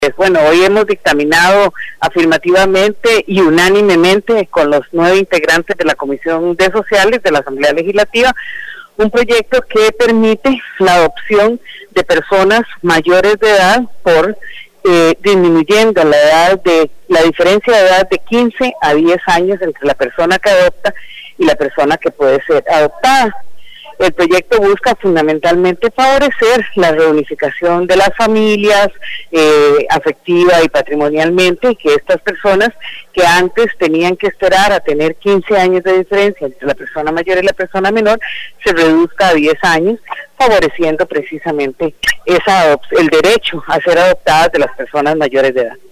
Bueno, hoy hemos dictaminado afirmativamente y unánimemente con los 9 integrantes de la Comisión de Sociales de la Asamblea Legislativa un proyecto que permite la adopción de personas mayores de edad por disminuyendo la diferencia de edad de 15 a 10 años entre la persona que adopta y la persona que puede ser adoptada. El proyecto busca fundamentalmente favorecer la reunificación de las familias afectiva y patrimonialmente, y que estas personas que antes tenían que esperar a tener 15 años de diferencia entre la persona mayor y la persona menor, se reduzca a 10 años, favoreciendo precisamente el derecho a ser adoptadas de las personas mayores de edad.